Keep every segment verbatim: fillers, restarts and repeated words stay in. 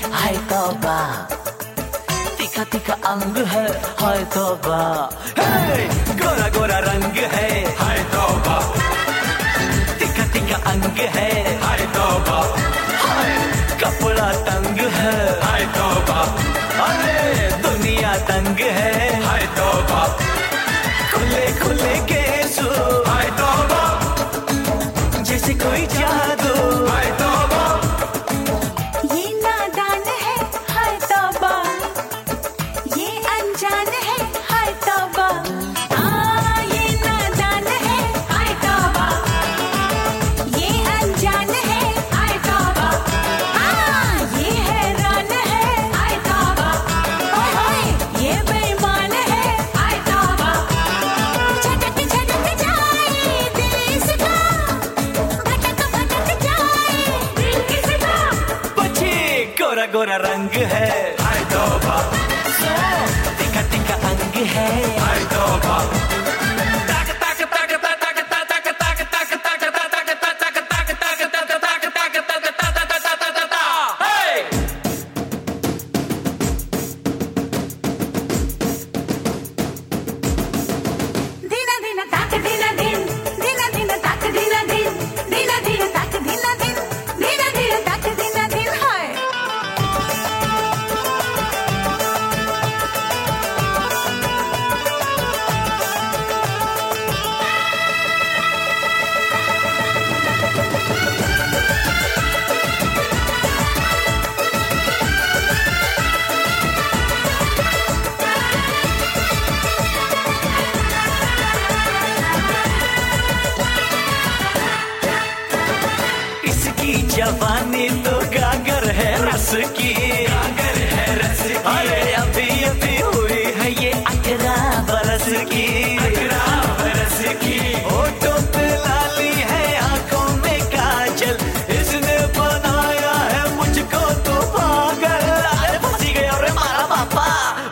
हाय तौबा, तीखा तीखा अंग है, हाय तौबा, हे गोरा गोरा रंग है, हाय तौबा, तीखा तीखा अंग है, हाय तौबा, हाय कपड़ा तंग है, हाय तौबा, अरे दुनिया तंग है, हाय तौबा, खुले खुले केसू, हाय तौबा, जैसे कोई जादू, हाय तौबा, ये नादान है, हाय तौबा, ये अनजान है, हाय तौबा, हाँ ये नादान है, हाय तौबा, ये अनजान है, हाय तौबा, हाँ ये हैरान है, हाय तौबा, ओए होए ये बेईमान है, हाय तौबा, झटक झटक जाए दिल इसका, भटक भटक जाए दिल किसका, बच्चे गोरा गोरा रंग है, हाय तौबा, तीखा तीखा अंग है, हाय तौबा, ताक ताक ताक ताक ताक ताक ताक ताक ताक ताक ताक ताक ताक ताक ताक ताक ताक ताक, हे धीना धीना ताक धीना धीन, धीना धीना ताक धीना धीन, धीना धीना ताक धीना धीन, धीना धीना ताक धीना धीन, हाय इसकी जवानी तो गागर है रस की, गागर है रस की, अरे अभी अभी हुई है ये अठारह बरस की, अठारह बरस की, होठों पे लाली है, आंखों में काजल, इसने बनाया है मुझको तो पागल, अरे फंसी गया रे मारा बापा,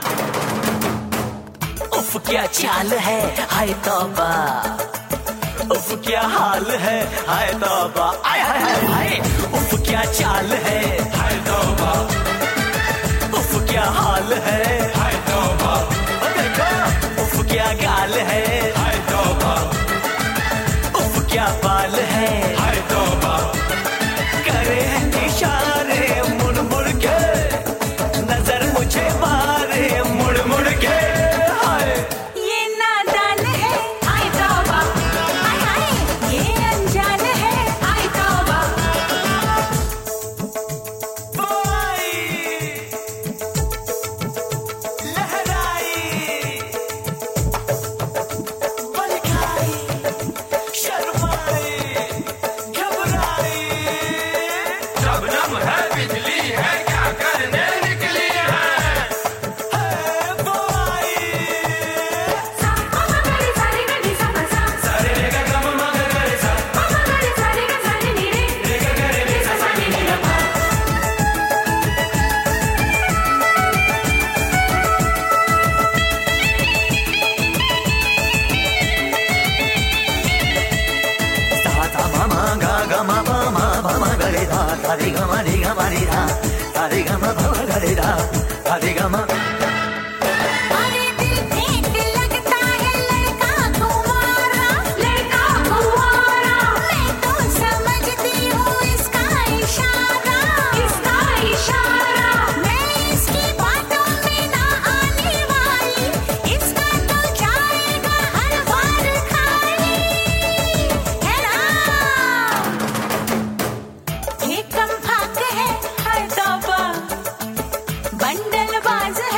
उफ क्या चाल है, हाय तौबा, उफ क्या हाल है, हाय तौबा, आय हाय हाय हाय, उफ क्या चाल है, हाय तौबा, उफ क्या हाल है, हाय तौबा, ओ देखो उफ क्या गाल है, हाय तौबा, उफ क्या बाल है, हाय तौबा, करे हैं इशारे मुड़ मुड़ के, नजर मुझे मारे मुड़ मुड़ के, हाय ये नादान है, हाय तौबा, हाय हाय ये अनजान है, हाय तौबा, बोई लहराई बलखाई शर्माई घबराई, शबनम है बिजली है क्या करने निकली है, है बोई सा पापा गरे सारे गरे सा सा, सारे रे गा गा मा गा गा रे सा, पापा गरे सारे गा सारे नी रे, रे गा गा रे रे सा सा नी नी रा पा। सा सा मा मा गा गा मा पा मा पा मा गा रे धा धा रे गा मा रे गा मा रे धा धा रे गा मा पा मा गा रे धा धा रे गा मा, अरे दिल फेंक लगता है लड़का कुंवारा, लड़का कुंवारा, मैं तो समझती हूँ इसका इशारा, इसका इशारा, मैं इसकी बातों में ना आने वाली, इसका तो जाएगा हर बार खाली, है ना ये कम फाक है, हाय तौबा, बंडल बाज है,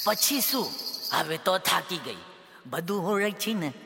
પછી શું? હવે તો થાકી ગઈ. બધું હોળે છે ને